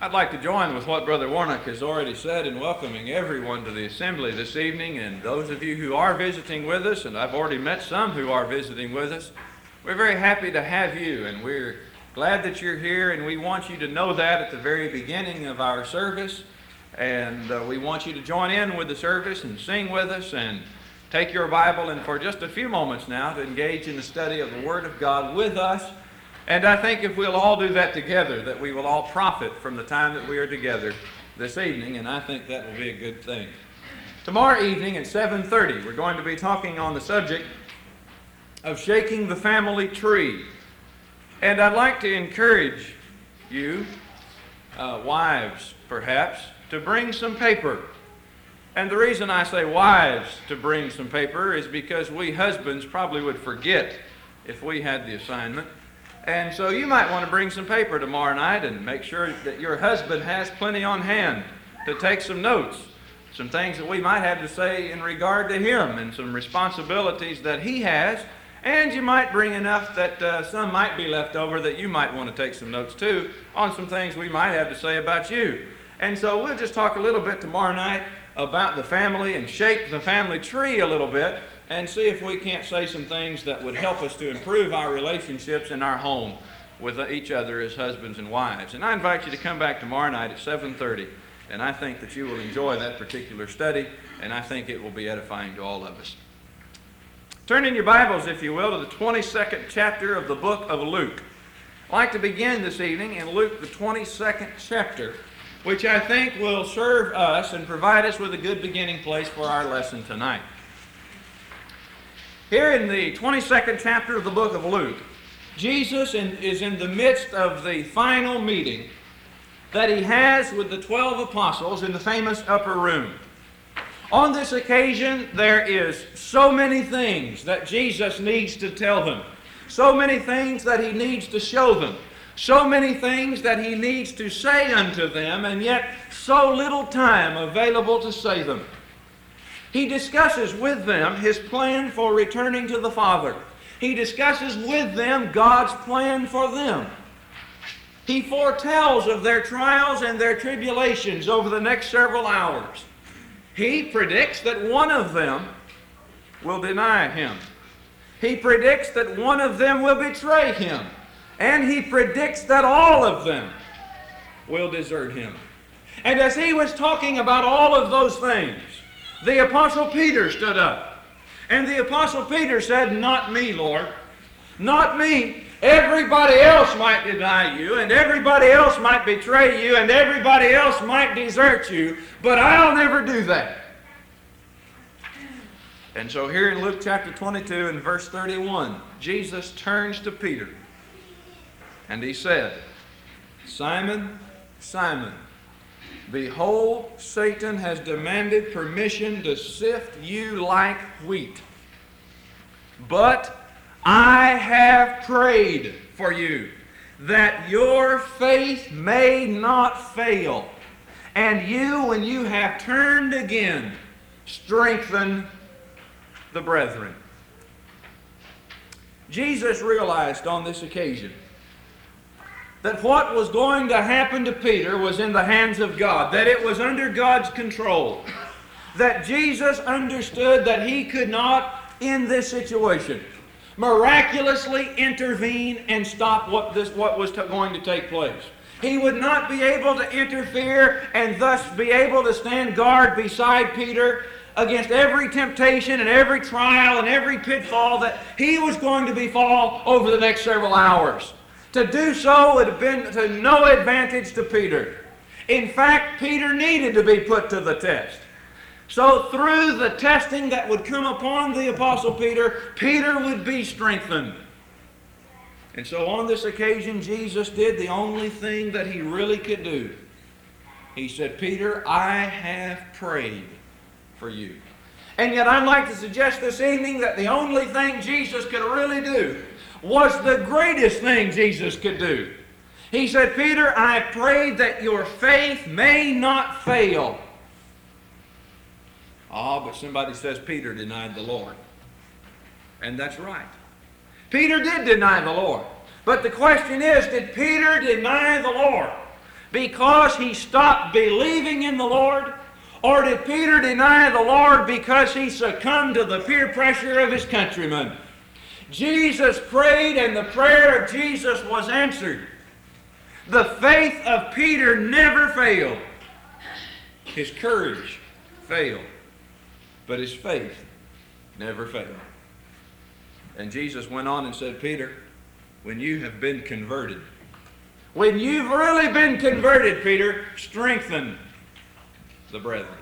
I'd like to join with what Brother Warnock has already said in welcoming everyone to the assembly this evening, and those of you who are visiting with us, and I've already met some who are visiting with us. We're very happy to have you, and we're glad that you're here, and we want you to know that at the very beginning of our service, and we want you to join in with the service and sing with us and take your Bible and for just a few moments now to engage in the study of the Word of God with us. And I think if we'll all do that together, that we will all profit from the time that we are together this evening, and I think that will be a good thing. Tomorrow evening at 7:30, we're going to be talking on the subject of shaking the family tree. And I'd like to encourage you, wives perhaps, to bring some paper. And the reason I say wives to bring some paper is because we husbands probably would forget if we had the assignment. And so you might want to bring some paper tomorrow night and make sure that your husband has plenty on hand to take some notes, some things that we might have to say in regard to him and some responsibilities that he has. And you might bring enough that some might be left over that you might want to take some notes too on some things we might have to say about you. And so we'll just talk a little bit tomorrow night about the family and shake the family tree a little bit and see if we can't say some things that would help us to improve our relationships in our home with each other as husbands and wives. And I invite you to come back tomorrow night at 7:30, and I think that you will enjoy that particular study, and I think it will be edifying to all of us. Turn in your Bibles, if you will, to the 22nd chapter of the book of Luke. I'd like to begin this evening in Luke, the 22nd chapter, which I think will serve us and provide us with a good beginning place for our lesson tonight. Here in the 22nd chapter of the book of Luke, Jesus is in the midst of the final meeting that he has with the 12 apostles in the famous upper room. On this occasion, there is so many things that Jesus needs to tell them, so many things that he needs to show them, so many things that he needs to say unto them, and yet so little time available to say them. He discusses with them his plan for returning to the Father. He discusses with them God's plan for them. He foretells of their trials and their tribulations over the next several hours. He predicts that one of them will deny him. He predicts that one of them will betray him. And he predicts that all of them will desert him. And as he was talking about all of those things, the Apostle Peter stood up. And the Apostle Peter said, "Not me, Lord. Not me. Everybody else might deny you, and everybody else might betray you, and everybody else might desert you, but I'll never do that." And so here in Luke chapter 22 and verse 31, Jesus turns to Peter and he said, "Simon, Simon, behold, Satan has demanded permission to sift you like wheat. But I have prayed for you, that your faith may not fail. And you, when you have turned again, strengthen the brethren." Jesus realized on this occasion that what was going to happen to Peter was in the hands of God, that it was under God's control, that Jesus understood that he could not, in this situation, miraculously intervene and stop what was going to take place. He would not be able to interfere and thus be able to stand guard beside Peter against every temptation and every trial and every pitfall that he was going to befall over the next several hours. To do so would have been to no advantage to Peter. In fact, Peter needed to be put to the test. So through the testing that would come upon the Apostle Peter, Peter would be strengthened. And so on this occasion, Jesus did the only thing that he really could do. He said, "Peter, I have prayed for you." And yet I'd like to suggest this evening that the only thing Jesus could really do was the greatest thing Jesus could do. He said, "Peter, I prayed that your faith may not fail." But somebody says Peter denied the Lord. And that's right. Peter did deny the Lord. But the question is, did Peter deny the Lord because he stopped believing in the Lord? Or did Peter deny the Lord because he succumbed to the peer pressure of his countrymen? Jesus prayed, and the prayer of Jesus was answered. The faith of Peter never failed. His courage failed, but his faith never failed. And Jesus went on and said, Peter, when you have been converted, when you've really been converted, Peter, strengthen the brethren.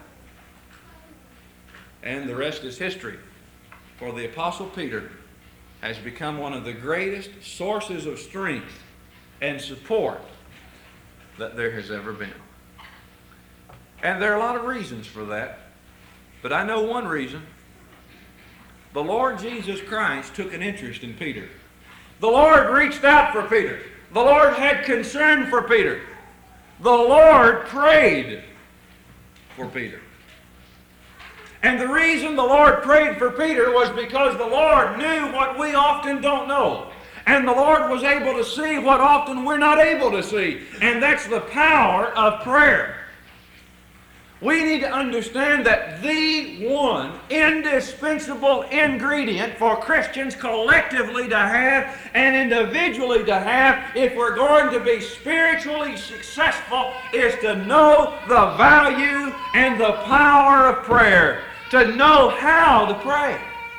And the rest is history. For the Apostle Peter has become one of the greatest sources of strength and support that there has ever been. And there are a lot of reasons for that. But I know one reason. The Lord Jesus Christ took an interest in Peter. The Lord reached out for Peter. The Lord had concern for Peter. The Lord prayed for Peter. And the reason the Lord prayed for Peter was because the Lord knew what we often don't know. And the Lord was able to see what often we're not able to see. And that's the power of prayer. We need to understand that the one indispensable ingredient for Christians collectively to have and individually to have, if we're going to be spiritually successful, is to know the value and the power of prayer. To know how to pray.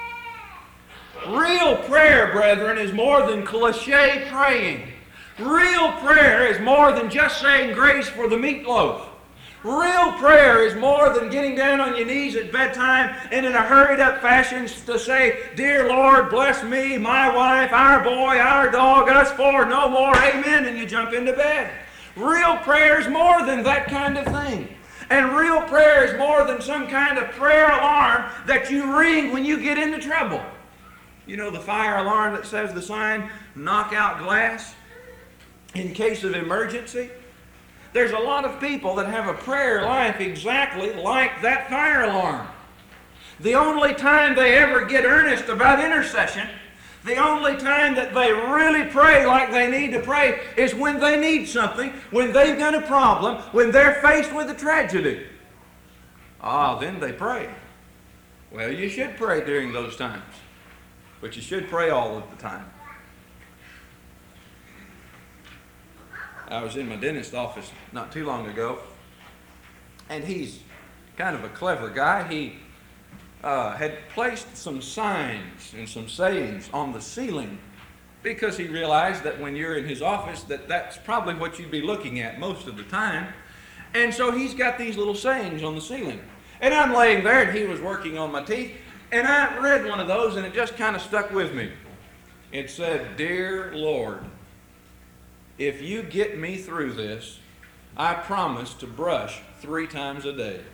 Real prayer, brethren, is more than cliche praying. Real prayer is more than just saying grace for the meatloaf. Real prayer is more than getting down on your knees at bedtime and in a hurried up fashion to say, Dear Lord, bless me, my wife, our boy, our dog, us four, no more, amen, and you jump into bed. Real prayer is more than that kind of thing. And real prayer is more than some kind of prayer alarm that you ring when you get into trouble. You know the fire alarm that says the sign, knock out glass in case of emergency? There's a lot of people that have a prayer life exactly like that fire alarm. The only time they ever get earnest about intercession, the only time that they really pray like they need to pray is when they need something, when they've got a problem, when they're faced with a tragedy. Then they pray. Well, you should pray during those times, but you should pray all of the time. I was in my dentist's office not too long ago, and he's kind of a clever guy. He had placed some signs and some sayings on the ceiling because he realized that when you're in his office that's probably what you'd be looking at most of the time. And so he's got these little sayings on the ceiling. And I'm laying there and he was working on my teeth, and I read one of those and it just kind of stuck with me. It said, Dear Lord, if you get me through this, I promise to brush 3 times a day.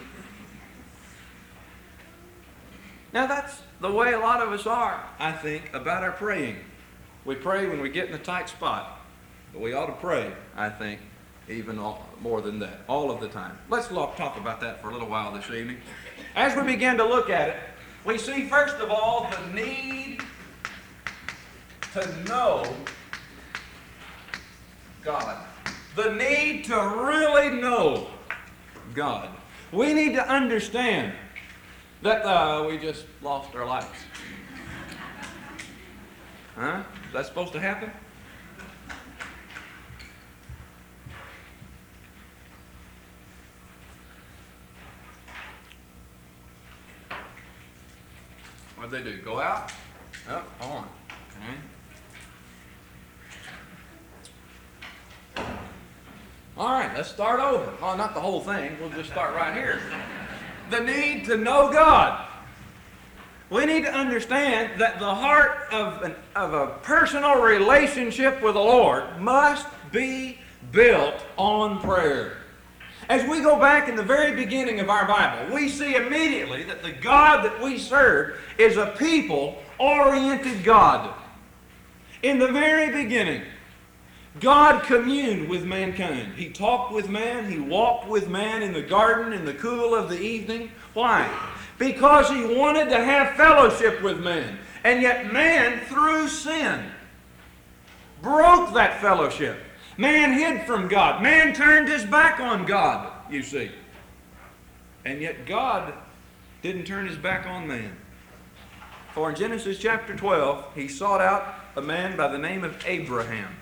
Now that's the way a lot of us are, I think, about our praying. We pray when we get in a tight spot, but we ought to pray, I think, even more than that, all of the time. Let's talk about that for a little while this evening. As we begin to look at it, we see first of all the need to know God. The need to really know God. We need to understand that we just lost our lights. Huh? Is that supposed to happen? What'd they do? Go out? Oh, on. Okay. All right, let's start over. Oh, not the whole thing. We'll just start right here. The need to know God. We need to understand that the heart of a personal relationship with the Lord must be built on prayer. As we go back in the very beginning of our Bible, we see immediately that the God that we serve is a people-oriented God. In the very beginning, God communed with mankind. He talked with man. He walked with man in the garden in the cool of the evening. Why? Because He wanted to have fellowship with man. And yet man, through sin, broke that fellowship. Man hid from God. Man turned his back on God, you see. And yet God didn't turn his back on man. For in Genesis chapter 12, he sought out a man by the name of Abraham.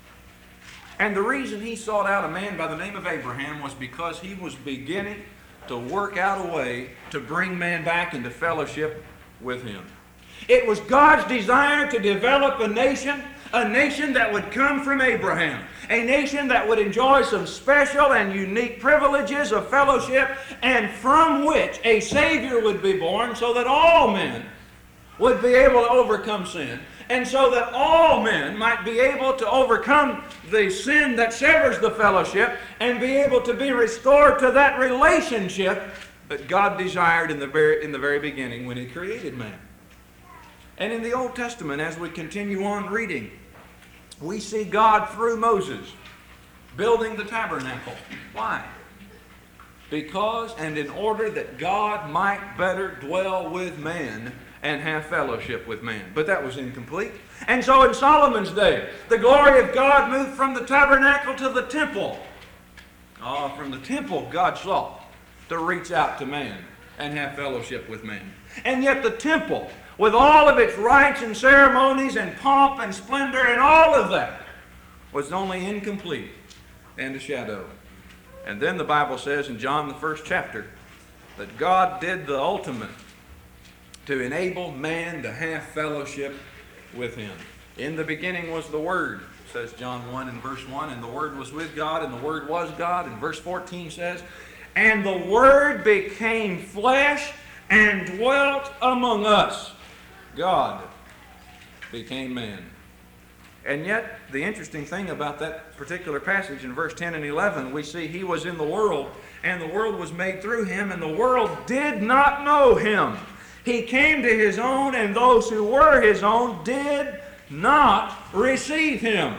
And the reason he sought out a man by the name of Abraham was because he was beginning to work out a way to bring man back into fellowship with him. It was God's desire to develop a nation that would come from Abraham, a nation that would enjoy some special and unique privileges of fellowship, and from which a Savior would be born so that all men would be able to overcome sin, and so that all men might be able to overcome the sin that severs the fellowship and be able to be restored to that relationship that God desired in the very beginning when He created man. And in the Old Testament, as we continue on reading, we see God through Moses building the tabernacle. Why? Because and in order that God might better dwell with man and have fellowship with man. But that was incomplete. And so in Solomon's day, the glory of God moved from the tabernacle to the temple. From the temple, God sought to reach out to man and have fellowship with man. And yet the temple, with all of its rites and ceremonies and pomp and splendor and all of that, was only incomplete and a shadow. And then the Bible says in John the 1st chapter that God did the ultimate to enable man to have fellowship with Him. In the beginning was the Word, says John 1 and verse 1, and the Word was with God, and the Word was God. And verse 14 says, and the Word became flesh and dwelt among us. God became man. And yet, the interesting thing about that particular passage in verse 10 and 11, we see He was in the world, and the world was made through Him, and the world did not know Him. He came to His own, and those who were His own did not receive Him.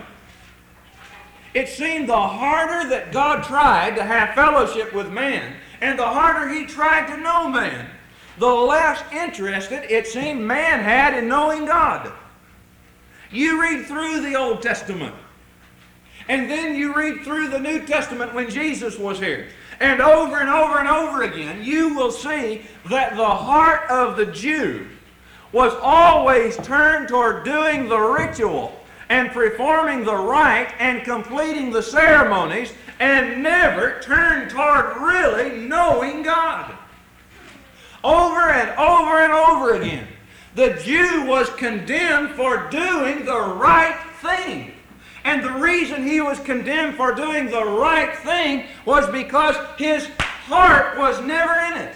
It seemed the harder that God tried to have fellowship with man, and the harder He tried to know man, the less interested it seemed man had in knowing God. You read through the Old Testament, and then you read through the New Testament when Jesus was here. And over and over and over again, you will see that the heart of the Jew was always turned toward doing the ritual and performing the rite and completing the ceremonies, and never turned toward really knowing God. Over and over and over again, the Jew was condemned for doing the right thing. And the reason he was condemned for doing the right thing was because his heart was never in it.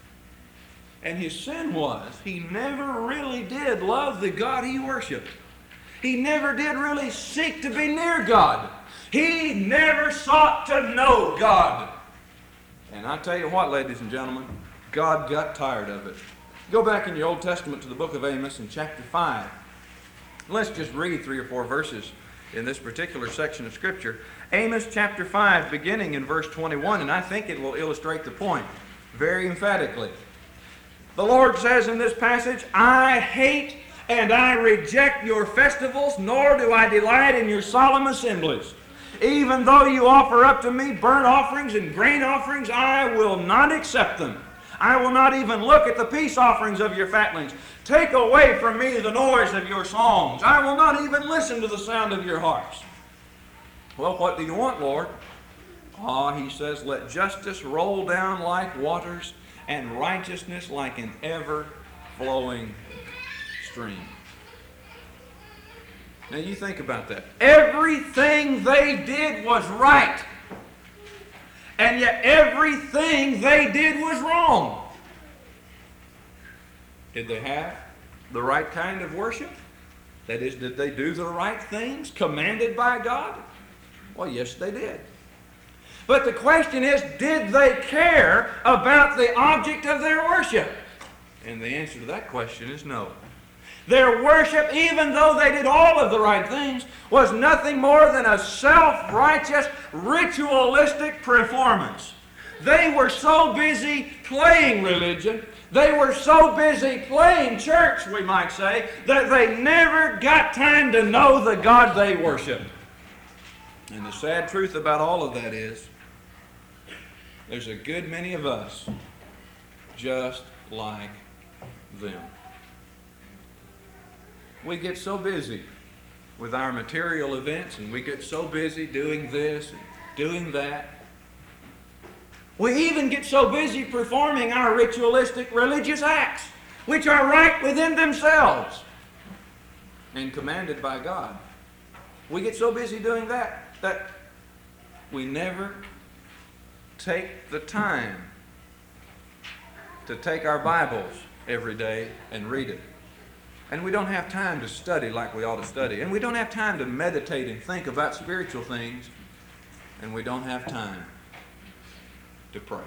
And his sin was, he never really did love the God he worshiped. He never did really seek to be near God. He never sought to know God. And I tell you what, ladies and gentlemen, God got tired of it. Go back in your Old Testament to the book of Amos in chapter 5. Let's just read 3 or 4 verses in this particular section of Scripture. Amos chapter 5, beginning in verse 21, and I think it will illustrate the point very emphatically. The Lord says in this passage, I hate and I reject your festivals, nor do I delight in your solemn assemblies. Even though you offer up to me burnt offerings and grain offerings, I will not accept them. I will not even look at the peace offerings of your fatlings. Take away from me the noise of your songs. I will not even listen to the sound of your harps. Well, what do you want, Lord? He says, let justice roll down like waters and righteousness like an ever-flowing stream. Now you think about that. Everything they did was right. And yet everything they did was wrong. Did they have the right kind of worship? That is, did they do the right things commanded by God? Well, yes, they did. But the question is, did they care about the object of their worship? And the answer to that question is no. Their worship, even though they did all of the right things, was nothing more than a self-righteous, ritualistic performance. They were so busy playing religion, they were so busy playing church, we might say, that they never got time to know the God they worshiped. And the sad truth about all of that is, there's a good many of us just like them. We get so busy with our material events, and we get so busy doing this and doing that. We even get so busy performing our ritualistic religious acts, which are right within themselves and commanded by God. We get so busy doing that we never take the time to take our Bibles every day and read it. And we don't have time to study like we ought to study. And we don't have time to meditate and think about spiritual things. And we don't have time to pray.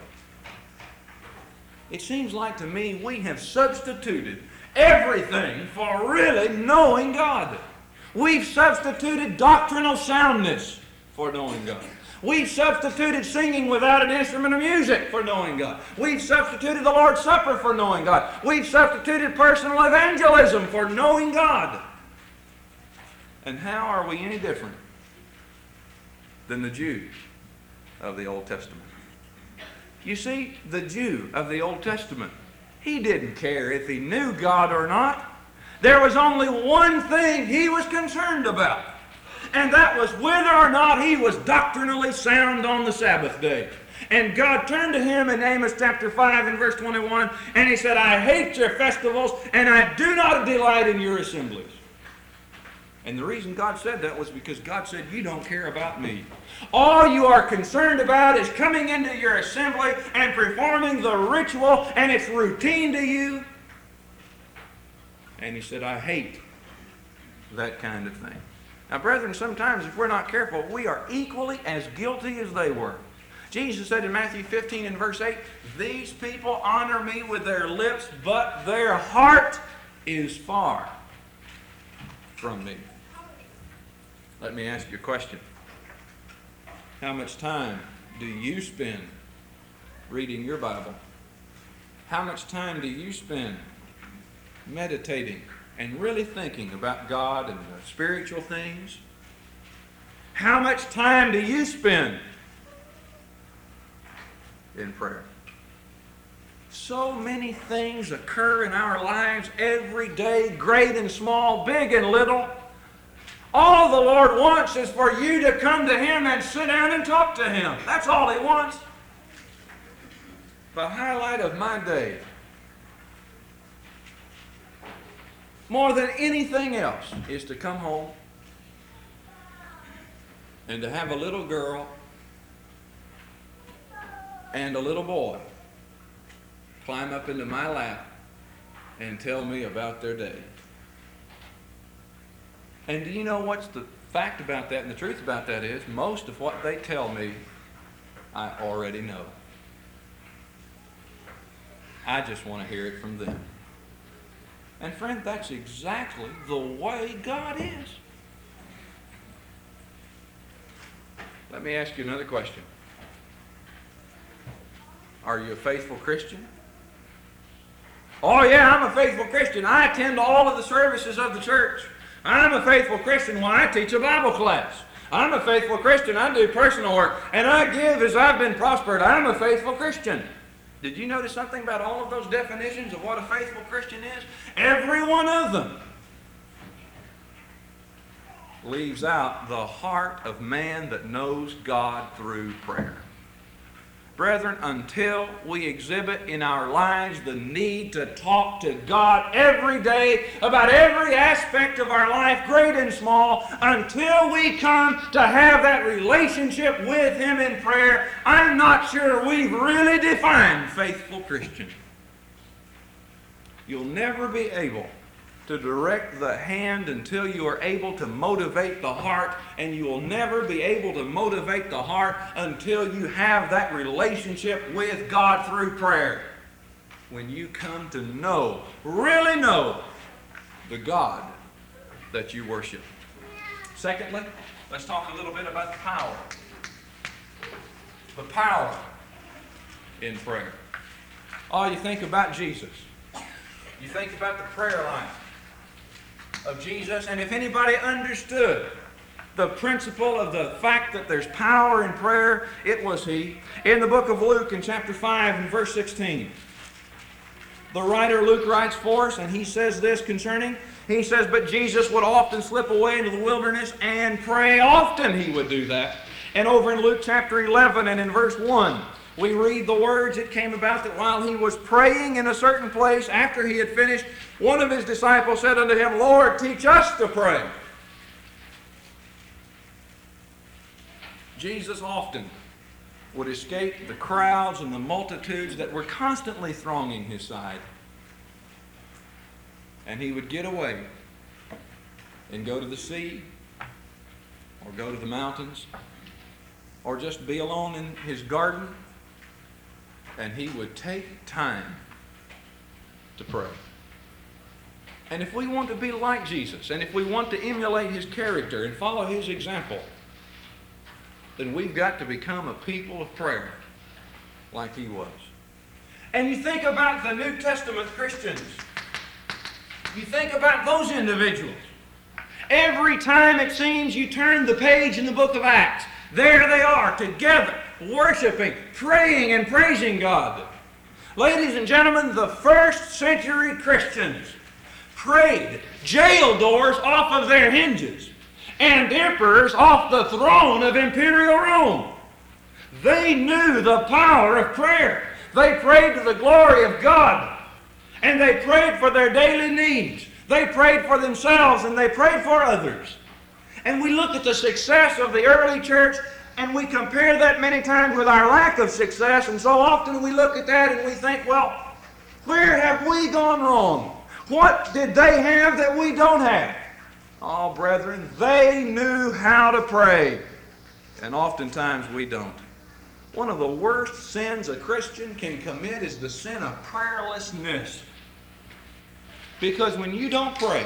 It seems like to me we have substituted everything for really knowing God. We've substituted doctrinal soundness for knowing God. We've substituted singing without an instrument of music for knowing God. We've substituted the Lord's Supper for knowing God. We've substituted personal evangelism for knowing God. And how are we any different than the Jews of the Old Testament? You see, the Jew of the Old Testament, he didn't care if he knew God or not. There was only one thing he was concerned about, and that was whether or not he was doctrinally sound on the Sabbath day. And God turned to him in Amos chapter 5 and verse 21, and he said, I hate your festivals, and I do not delight in your assemblies. And the reason God said that was because God said, you don't care about me. All you are concerned about is coming into your assembly and performing the ritual, and it's routine to you. And he said, I hate that kind of thing. Now, brethren, sometimes if we're not careful, we are equally as guilty as they were. Jesus said in Matthew 15 and verse 8, these people honor me with their lips, but their heart is far from me. Let me ask you a question. How much time do you spend reading your Bible? How much time do you spend meditating and really thinking about God and the spiritual things? How much time do you spend in prayer? So many things occur in our lives every day, great and small, big and little. All the Lord wants is for you to come to Him and sit down and talk to Him. That's all He wants. The highlight of my day, more than anything else, is to come home and to have a little girl and a little boy climb up into my lap and tell me about their day. And do you know what's the fact about that and the truth about that is, most of what they tell me, I already know. I just want to hear it from them. And friend, that's exactly the way God is. Let me ask you another question. Are you a faithful Christian? Oh yeah, I'm a faithful Christian. I attend all of the services of the church. I'm a faithful Christian when I teach a Bible class. I'm a faithful Christian. I do personal work. And I give as I've been prospered. I'm a faithful Christian. Did you notice something about all of those definitions of what a faithful Christian is? Every one of them leaves out the heart of man that knows God through prayer. Brethren, until we exhibit in our lives the need to talk to God every day about every aspect of our life, great and small, until we come to have that relationship with Him in prayer, I'm not sure we've really defined faithful Christian. You'll never be able to direct the hand until you are able to motivate the heart, and you will never be able to motivate the heart until you have that relationship with God through prayer. When you come to know, really know, the God that you worship. Secondly, let's talk a little bit about the power. The power in prayer. Oh, you think about Jesus. You think about the prayer life of Jesus, and if anybody understood the principle of the fact that there's power in prayer, it was he. In the book of Luke, in chapter 5 and verse 16, the writer Luke writes for us, and he says this concerning, he says, but Jesus would often slip away into the wilderness and pray. Often he would do that. And over in Luke chapter 11 and in verse 1, we read the words, it came about that while he was praying in a certain place, after he had finished, one of his disciples said unto him, Lord, teach us to pray. Jesus often would escape the crowds and the multitudes that were constantly thronging his side. And he would get away and go to the sea, or go to the mountains, or just be alone in his garden, and he would take time to pray. And if we want to be like Jesus, and if we want to emulate his character and follow his example, then we've got to become a people of prayer like he was. And you think about the New Testament Christians. You think about those individuals. Every time it seems you turn the page in the book of Acts, there they are together, worshiping, praying, and praising God. Ladies and gentlemen, the first century Christians prayed jail doors off of their hinges and emperors off the throne of imperial Rome. They knew the power of prayer. They prayed to the glory of God, and they prayed for their daily needs. They prayed for themselves, and they prayed for others. And we look at the success of the early church, and we compare that many times with our lack of success, and so often we look at that and we think, well, where have we gone wrong? What did they have that we don't have? Oh, brethren, they knew how to pray, and oftentimes we don't. One of the worst sins a Christian can commit is the sin of prayerlessness. Because when you don't pray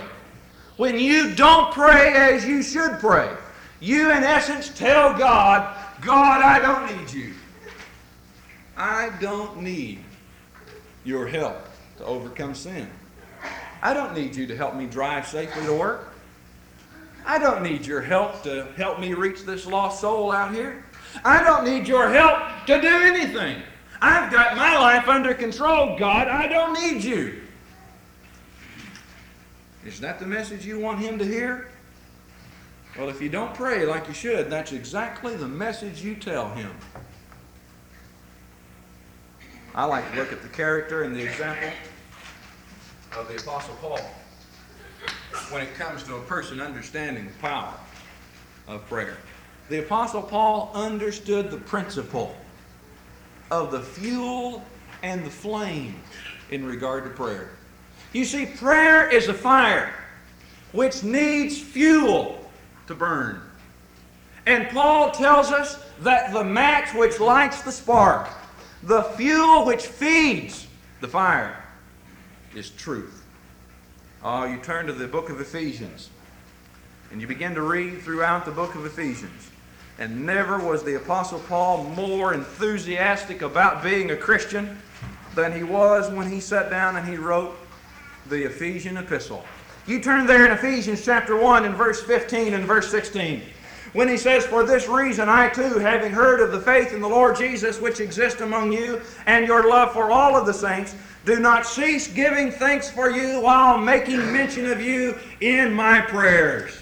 as you should pray, you in essence tell God, God, I don't need you. I don't need your help to overcome sin. I don't need you to help me drive safely to work. I don't need your help to help me reach this lost soul out here. I don't need your help to do anything. I've got my life under control, God. I don't need you. Is that the message you want him to hear? Well, if you don't pray like you should, that's exactly the message you tell him. I like to look at the character and the example of the Apostle Paul when it comes to a person understanding the power of prayer. The Apostle Paul understood the principle of the fuel and the flame in regard to prayer. You see, prayer is a fire which needs fuel to burn. And Paul tells us that the match which lights the spark, the fuel which feeds the fire, is truth. You turn to the book of Ephesians, and you begin to read throughout the book of Ephesians. And never was the Apostle Paul more enthusiastic about being a Christian than he was when he sat down and he wrote the Ephesian epistle. You turn there in Ephesians chapter 1 and verse 15 and verse 16. When he says, for this reason I too, having heard of the faith in the Lord Jesus which exists among you, and your love for all of the saints, do not cease giving thanks for you while making mention of you in my prayers.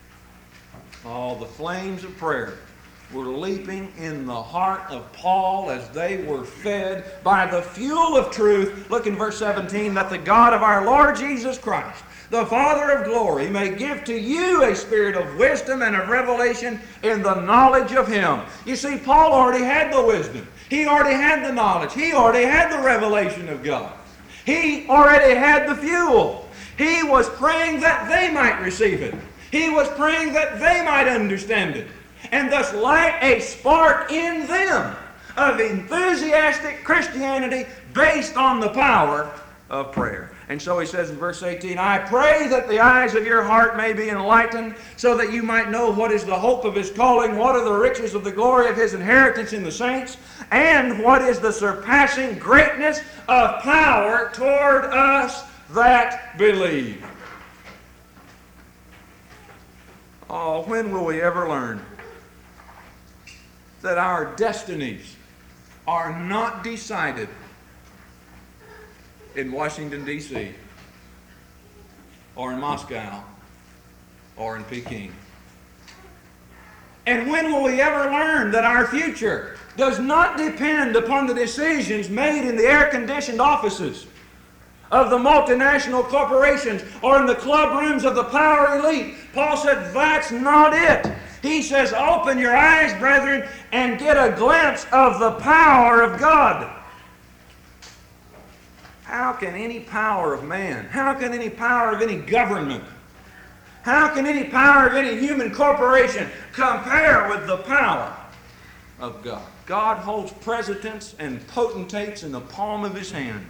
All the flames of prayer were leaping in the heart of Paul as they were fed by the fuel of truth. Look in verse 17, that the God of our Lord Jesus Christ, the Father of glory, may give to you a spirit of wisdom and of revelation in the knowledge of him. You see, Paul already had the wisdom. He already had the knowledge. He already had the revelation of God. He already had the fuel. He was praying that they might receive it. He was praying that they might understand it, and thus light a spark in them of enthusiastic Christianity based on the power of prayer. And so he says in verse 18, I pray that the eyes of your heart may be enlightened, so that you might know what is the hope of his calling, what are the riches of the glory of his inheritance in the saints, and what is the surpassing greatness of power toward us that believe. Oh, when will we ever learn that our destinies are not decided in Washington, D.C., or in Moscow, or in Peking? And when will we ever learn that our future does not depend upon the decisions made in the air-conditioned offices of the multinational corporations or in the club rooms of the power elite? Paul said that's not it. He says, open your eyes, brethren, and get a glimpse of the power of God. How can any power of man, how can any power of any government, how can any power of any human corporation compare with the power of God? God holds presidents and potentates in the palm of His hand.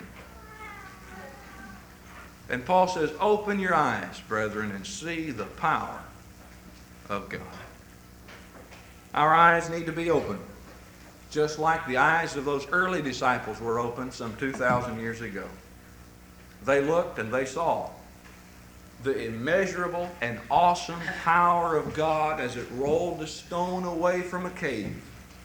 And Paul says, open your eyes, brethren, and see the power of God. Our eyes need to be open, just like the eyes of those early disciples were opened some 2,000 years ago. They looked and they saw the immeasurable and awesome power of God as it rolled the stone away from a cave.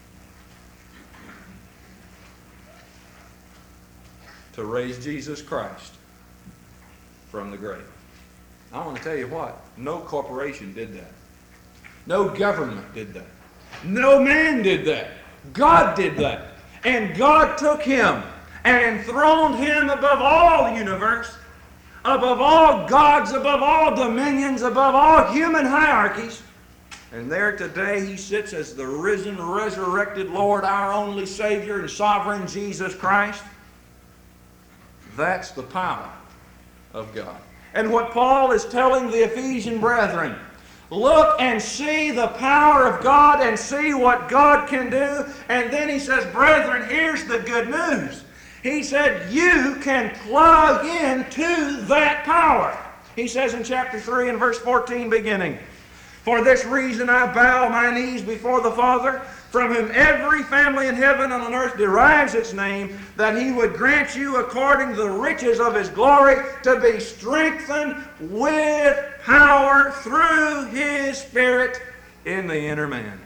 To raise Jesus Christ from the grave. I want to tell you what, no corporation did that. No government did that. No man did that. God did that. And God took Him and enthroned Him above all the universe, above all gods, above all dominions, above all human hierarchies. And there today He sits as the risen, resurrected Lord, our only Savior and sovereign Jesus Christ. That's the power of God. And what Paul is telling the Ephesian brethren, look and see the power of God and see what God can do. And then he says, brethren, here's the good news. He said, you can plug into that power. He says in chapter 3 and verse 14 beginning, for this reason I bow my knees before the Father, from whom every family in heaven and on earth derives its name, that He would grant you according to the riches of His glory to be strengthened with power through His Spirit in the inner man.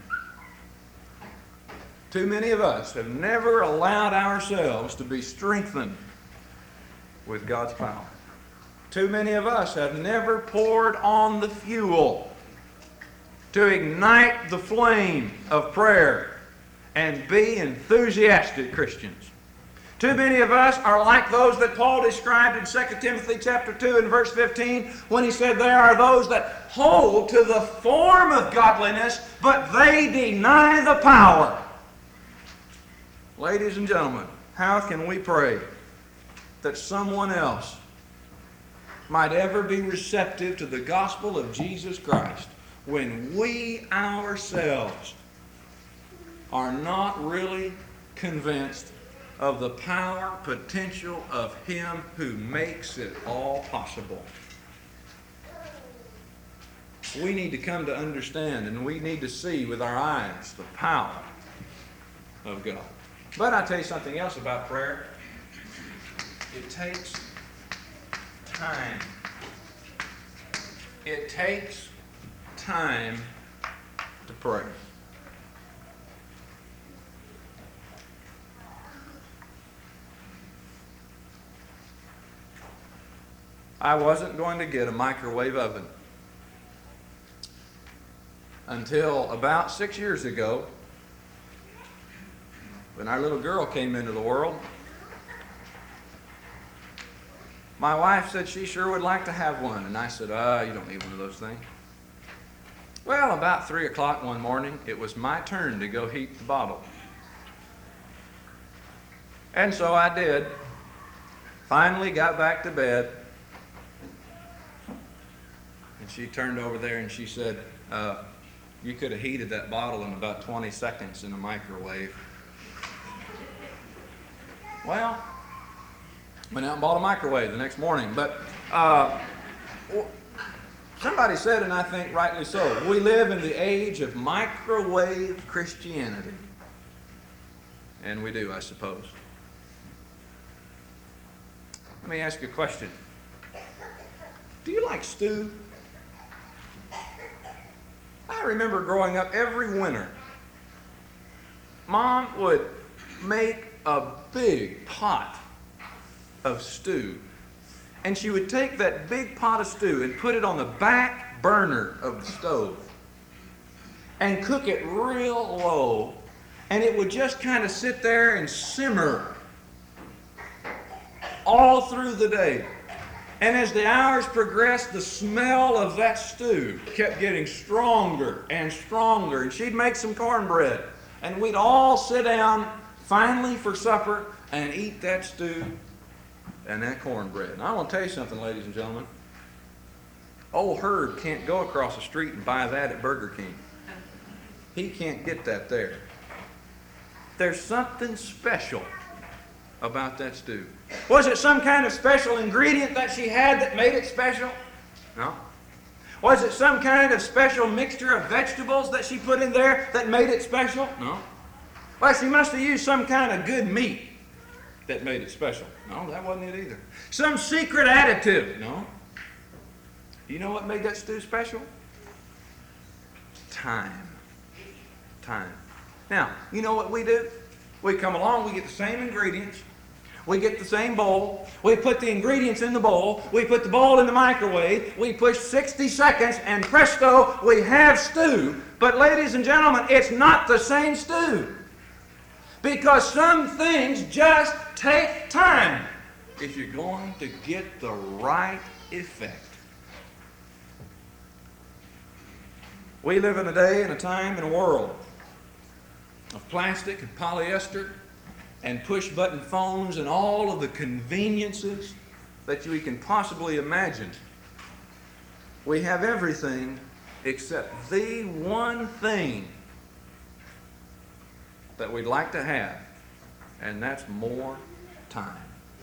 Too many of us have never allowed ourselves to be strengthened with God's power. Too many of us have never poured on the fuel to ignite the flame of prayer and be enthusiastic Christians. Too many of us are like those that Paul described in 2 Timothy chapter 2 and verse 15 when he said there are those that hold to the form of godliness, but they deny the power. Ladies and gentlemen, how can we pray that someone else might ever be receptive to the gospel of Jesus Christ when we ourselves are not really convinced of the power, potential of Him who makes it all possible? We need to come to understand, and we need to see with our eyes the power of God. But I'll tell you something else about prayer. It takes time. It takes time to pray. I wasn't going to get a microwave oven until about 6 years ago when our little girl came into the world. My wife said she sure would like to have one, and I said, you don't need one of those things. Well, about 3 o'clock one morning, it was my turn to go heat the bottle. And so I did. Finally got back to bed. And she turned over there and she said, you could have heated that bottle in about 20 seconds in a microwave. Well, went out and bought a microwave the next morning. But somebody said, and I think rightly so, we live in the age of microwave Christianity. And we do, I suppose. Let me ask you a question. Do you like stew? I remember growing up every winter, Mom would make a big pot of stew. And she would take that big pot of stew and put it on the back burner of the stove and cook it real low. And it would just kind of sit there and simmer all through the day. And as the hours progressed, the smell of that stew kept getting stronger and stronger. And she'd make some cornbread. And we'd all sit down finally for supper and eat that stew and that cornbread. Now, I want to tell you something, ladies and gentlemen. Old Herb can't go across the street and buy that at Burger King. He can't get that there. There's something special about that stew. Was it some kind of special ingredient that she had that made it special? No. Was it some kind of special mixture of vegetables that she put in there that made it special? No. Well, she must have used some kind of good meat that made it special. No, that wasn't it either. Some secret additive. No. You know what made that stew special? Time. Time. Now, you know what we do? We come along, we get the same ingredients, we get the same bowl, we put the ingredients in the bowl, we put the bowl in the microwave, we push 60 seconds, and presto, we have stew. But ladies and gentlemen, it's not the same stew. Because some things just take time if you're going to get the right effect. We live in a day and a time and a world of plastic and polyester and push-button phones and all of the conveniences that we can possibly imagine. We have everything except the one thing that we'd like to have, and that's more time.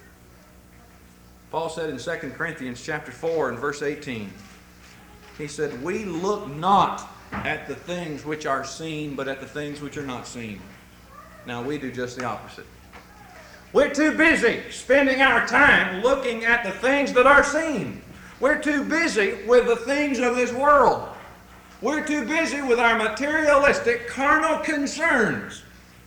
Paul said in 2 Corinthians chapter 4 and verse 18, he said, "We look not at the things which are seen, but at the things which are not seen." Now we do just the opposite. We're too busy spending our time looking at the things that are seen. We're too busy with the things of this world. We're too busy with our materialistic, carnal concerns.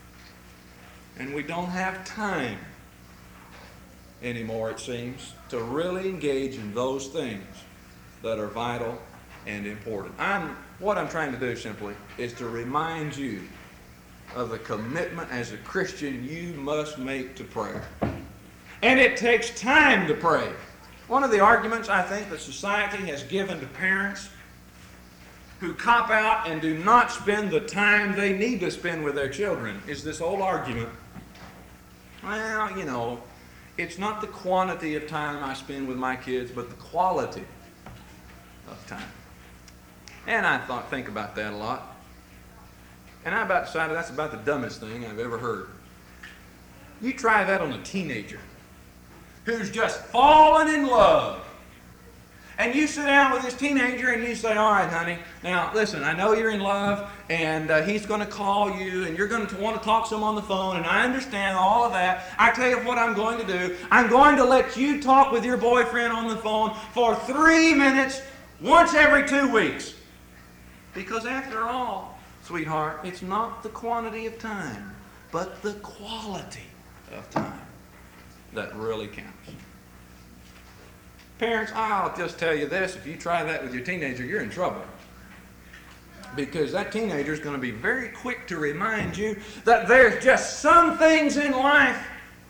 And we don't have time anymore, it seems, to really engage in those things that are vital and important. What I'm trying to do simply is to remind you of the commitment as a Christian you must make to prayer. And it takes time to pray. One of the arguments I think that society has given to parents who cop out and do not spend the time they need to spend with their children is this old argument, well, you know, it's not the quantity of time I spend with my kids, but the quality of time. And I think about that a lot. And I about decided that's about the dumbest thing I've ever heard. You try that on a teenager who's just fallen in love. And you sit down with this teenager and you say, all right, honey, now listen, I know you're in love and he's going to call you and you're going to want to talk to him on the phone and I understand all of that. I tell you what I'm going to do. I'm going to let you talk with your boyfriend on the phone for 3 minutes once every 2 weeks. Because after all, sweetheart, it's not the quantity of time, but the quality of time that really counts. Parents, I'll just tell you this, if you try that with your teenager, you're in trouble. Because that teenager is going to be very quick to remind you that there's just some things in life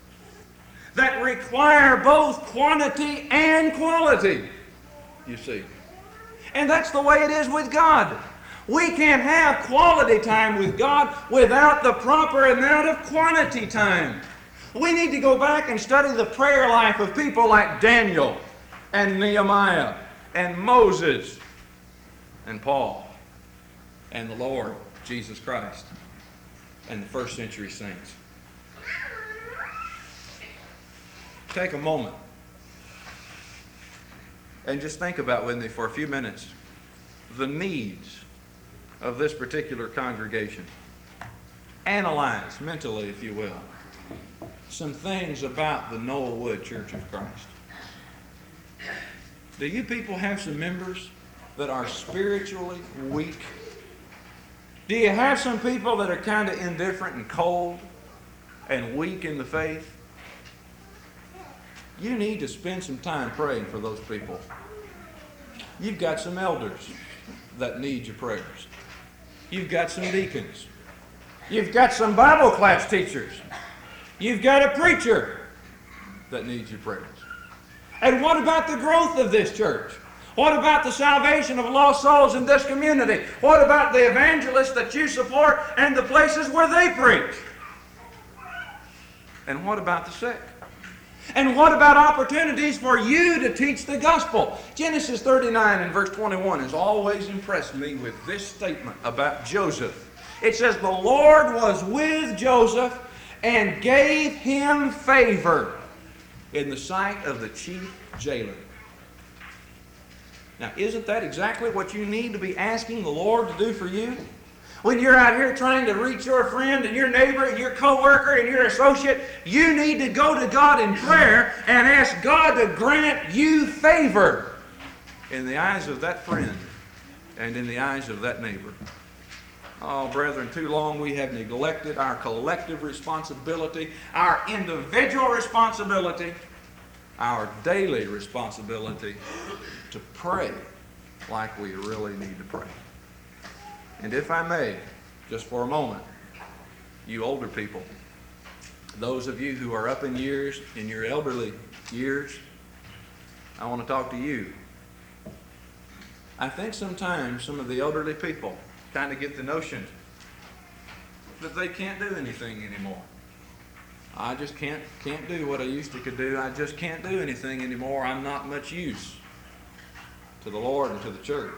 that require both quantity and quality, you see. And that's the way it is with God. We can't have quality time with God without the proper amount of quantity time. We need to go back and study the prayer life of people like Daniel and Nehemiah and Moses and Paul and the Lord Jesus Christ and the first century saints. Take a moment and just think about with me for a few minutes the needs of this particular congregation. Analyze mentally, if you will, some things about the Noel Wood Church of Christ. Do you people have some members that are spiritually weak Do you have some people that are kind of indifferent and cold and weak in the faith? You need to spend some time praying for those people. You've got some elders that need your prayers. You've got some deacons. You've got some Bible class teachers. You've got a preacher that needs your prayers. And what about the growth of this church? What about the salvation of lost souls in this community? What about the evangelists that you support and the places where they preach? And what about the sick? And what about opportunities for you to teach the gospel? Genesis 39 and verse 21 has always impressed me with this statement about Joseph. It says, the Lord was with Joseph and gave him favor in the sight of the chief jailer. Now, isn't that exactly what you need to be asking the Lord to do for you? When you're out here trying to reach your friend and your neighbor and your co-worker and your associate, you need to go to God in prayer and ask God to grant you favor in the eyes of that friend and in the eyes of that neighbor. Oh, brethren, too long we have neglected our collective responsibility, our individual responsibility, our daily responsibility to pray like we really need to pray. And if I may, just for a moment, you older people, those of you who are up in years, in your elderly years, I want to talk to you. I think sometimes some of the elderly people kind of get the notion that they can't do anything anymore. I just can't do what I used to could do. I just can't do anything anymore. I'm not much use to the Lord and to the church.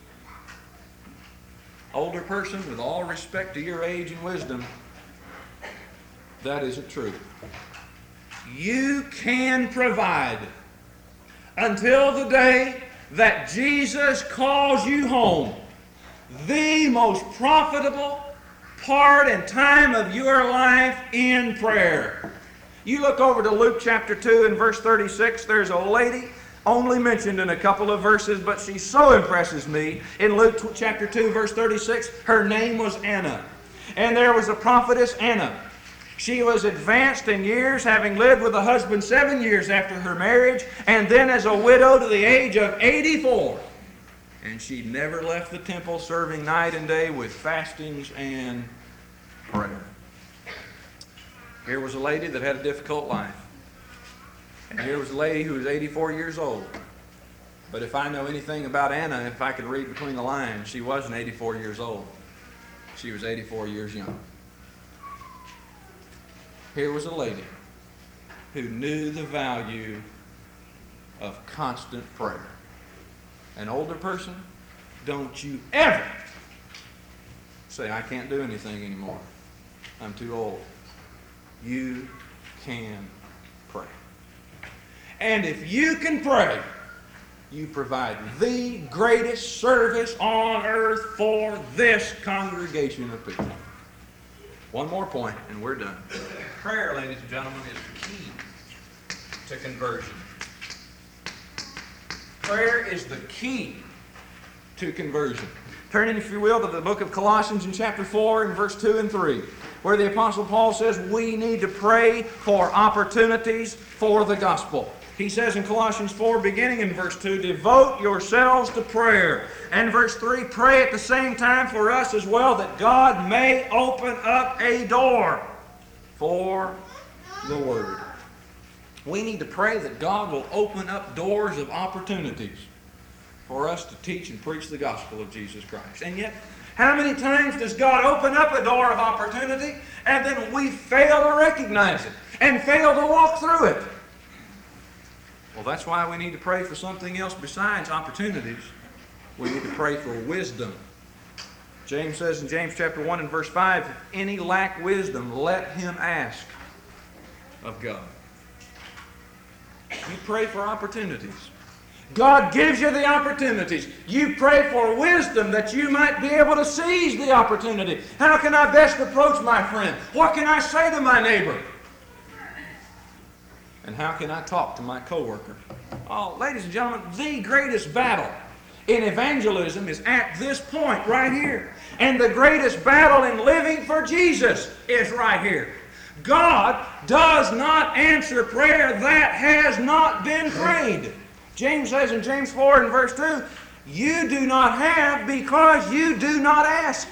Older person, with all respect to your age and wisdom, that isn't true. You can provide until the day that Jesus calls you home the most profitable part and time of your life in prayer. You look over to Luke chapter 2 and verse 36. There's a lady only mentioned in a couple of verses, but she so impresses me. In Luke chapter 2, verse 36, her name was Anna. And there was a prophetess Anna. She was advanced in years, having lived with a husband 7 years after her marriage, and then as a widow to the age of 84. And she never left the temple, serving night and day with fastings and prayer. Here was a lady that had a difficult life. And here was a lady who was 84 years old. But if I know anything about Anna, if I could read between the lines, she wasn't 84 years old. She was 84 years young. Here was a lady who knew the value of constant prayer. An older person, don't you ever say, I can't do anything anymore. I'm too old. You can pray. And if you can pray, you provide the greatest service on earth for this congregation of people. One more point, and we're done. Prayer, ladies and gentlemen, is the key to conversion. Prayer is the key to conversion. Turn in, if you will, to the book of Colossians in chapter 4 and verse 2 and 3, where the Apostle Paul says we need to pray for opportunities for the gospel. He says in Colossians 4, beginning in verse 2, devote yourselves to prayer. And verse 3, pray at the same time for us as well, that God may open up a door for the Word. We need to pray that God will open up doors of opportunities for us to teach and preach the gospel of Jesus Christ. And yet, how many times does God open up a door of opportunity and then we fail to recognize it and fail to walk through it? Well, that's why we need to pray for something else besides opportunities. We need to pray for wisdom. James says in James chapter 1 and verse 5, if any lack wisdom, let him ask of God. You pray for opportunities. God gives you the opportunities. You pray for wisdom that you might be able to seize the opportunity. How can I best approach my friend? What can I say to my neighbor? And how can I talk to my coworker? Oh, ladies and gentlemen, the greatest battle in evangelism is at this point right here. And the greatest battle in living for Jesus is right here. God does not answer prayer that has not been prayed. James says in James 4 and verse 2, you do not have because you do not ask.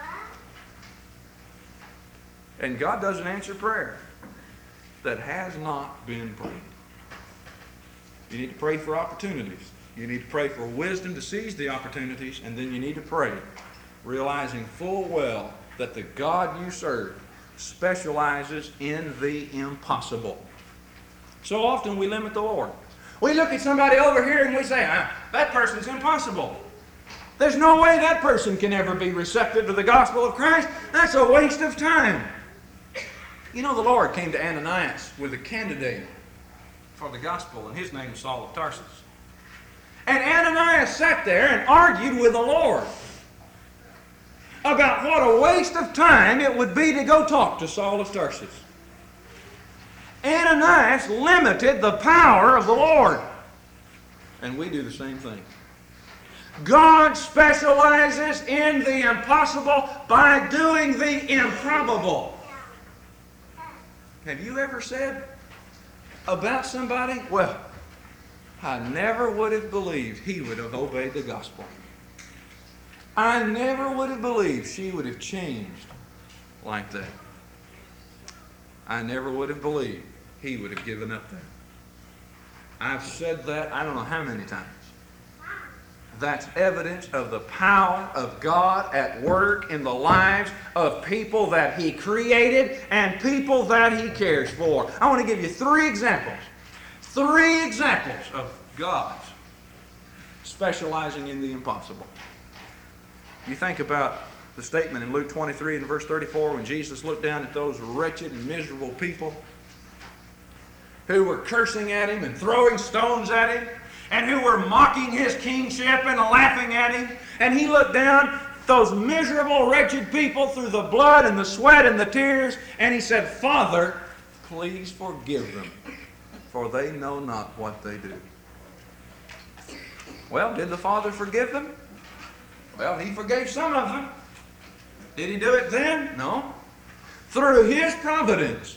And God doesn't answer prayer that has not been prayed. You need to pray for opportunities. You need to pray for wisdom to seize the opportunities, and then you need to pray, realizing full well that the God you serve specializes in the impossible. So often we limit the Lord. We look at somebody over here and we say, that person's impossible. There's no way that person can ever be receptive to the gospel of Christ. That's a waste of time. You know, the Lord came to Ananias with a candidate for the gospel, and his name was Saul of Tarsus. And Ananias sat there and argued with the Lord about what a waste of time it would be to go talk to Saul of Tarsus. Ananias limited the power of the Lord. And we do the same thing. God specializes in the impossible by doing the improbable. Have you ever said about somebody, well, I never would have believed he would have obeyed the gospel. I never would have believed she would have changed like that. I never would have believed he would have given up there. I've said that I don't know how many times. That's evidence of the power of God at work in the lives of people that He created and people that He cares for. I want to give you three examples. Three examples of God specializing in the impossible. You think about the statement in Luke 23 and verse 34 when Jesus looked down at those wretched and miserable people who were cursing at Him and throwing stones at Him, and who were mocking His kingship and laughing at Him. And He looked down those miserable, wretched people through the blood and the sweat and the tears, and He said, Father, please forgive them, for they know not what they do. Well, did the Father forgive them? Well, He forgave some of them. Did He do it then? No. Through His providence,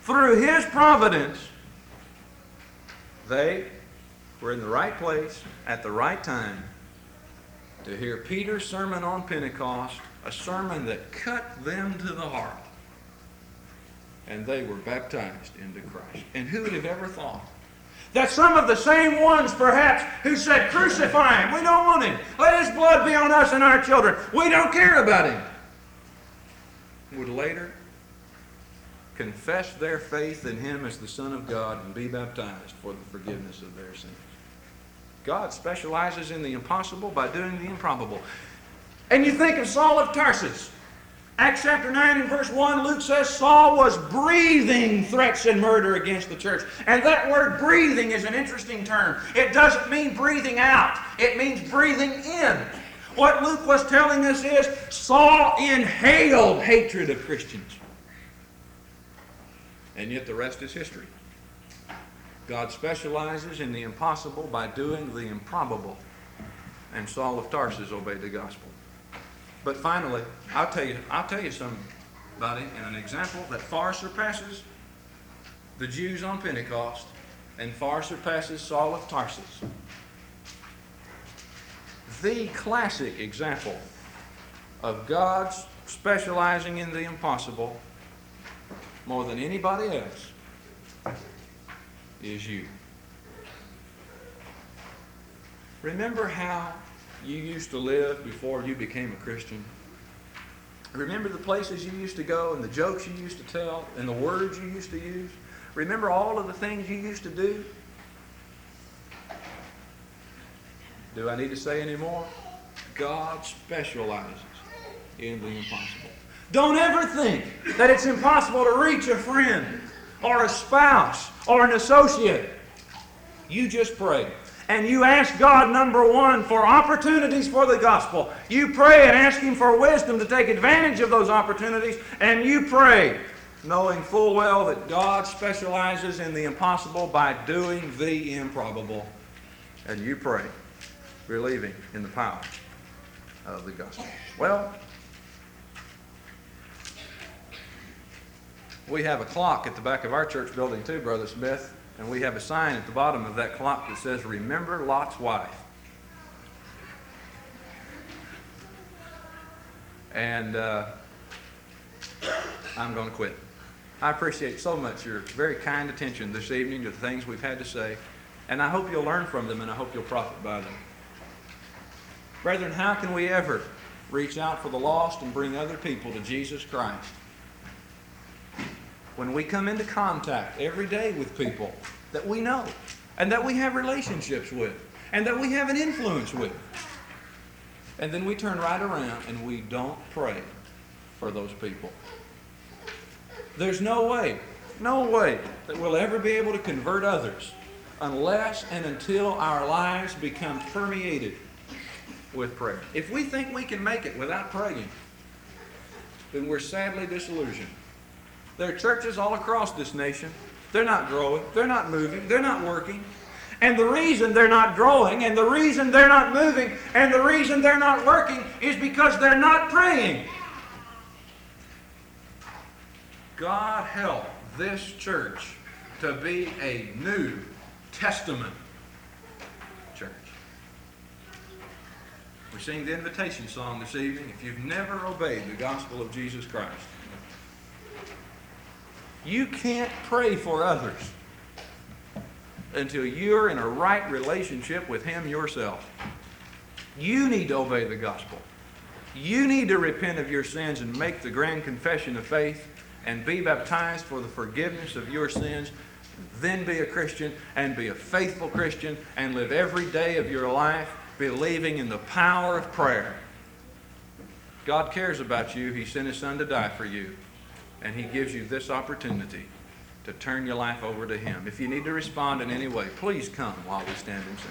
they were in the right place at the right time to hear Peter's sermon on Pentecost, a sermon that cut them to the heart. And they were baptized into Christ. And who would have ever thought that some of the same ones, perhaps, who said, crucify Him, we don't want Him, let His blood be on us and our children, we don't care about Him, would later confess their faith in Him as the Son of God and be baptized for the forgiveness of their sins. God specializes in the impossible by doing the improbable. And you think of Saul of Tarsus. Acts chapter 9 and verse 1, Luke says Saul was breathing threats and murder against the church. And that word breathing is an interesting term. It doesn't mean breathing out. It means breathing in. What Luke was telling us is Saul inhaled hatred of Christians. And yet the rest is history. God specializes in the impossible by doing the improbable. And Saul of Tarsus obeyed the gospel. But finally, I'll tell you somebody in an example that far surpasses the Jews on Pentecost and far surpasses Saul of Tarsus. The classic example of God specializing in the impossible more than anybody else is you. Remember how you used to live before you became a Christian? Remember the places you used to go and the jokes you used to tell and the words you used to use? Remember all of the things you used to do? Do I need to say any more? God specializes in the impossible. Don't ever think that it's impossible to reach a friend or a spouse or an associate. You just pray. And you ask God, number one, for opportunities for the gospel. You pray and ask Him for wisdom to take advantage of those opportunities. And you pray, knowing full well that God specializes in the impossible by doing the improbable. And you pray believing in the power of the gospel. Well, we have a clock at the back of our church building too, Brother Smith, and we have a sign at the bottom of that clock that says, "Remember Lot's wife." And I'm going to quit. I appreciate so much your very kind attention this evening to the things we've had to say, and I hope you'll learn from them, and I hope you'll profit by them. Brethren, how can we ever reach out for the lost and bring other people to Jesus Christ when we come into contact every day with people that we know and that we have relationships with and that we have an influence with, and then we turn right around and we don't pray for those people? There's no way that we'll ever be able to convert others unless and until our lives become permeated with prayer. If we think we can make it without praying, then we're sadly disillusioned. There are churches all across this nation. They're not growing, they're not moving, they're not working. And the reason they're not growing, and the reason they're not moving, and the reason they're not working is because they're not praying. God help this church to be a New Testament church. We sing the invitation song this evening. If you've never obeyed the gospel of Jesus Christ, you can't pray for others until you're in a right relationship with Him yourself. You need to obey the gospel. You need to repent of your sins and make the grand confession of faith and be baptized for the forgiveness of your sins. Then be a Christian and be a faithful Christian and live every day of your life believing in the power of prayer. God cares about you. He sent His Son to die for you. And He gives you this opportunity to turn your life over to Him. If you need to respond in any way, please come while we stand and sing.